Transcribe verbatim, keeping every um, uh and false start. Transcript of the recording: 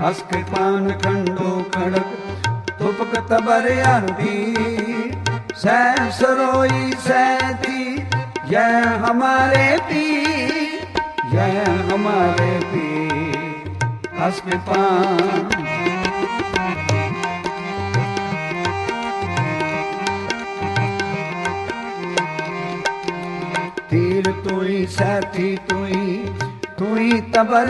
हस के पान खंडो खड़क तुपक तबर आरती सह सरोई सहती यह हमारे पीर यह हमारे पीर हस के पान तीर तुई साथी तुई तुई तबर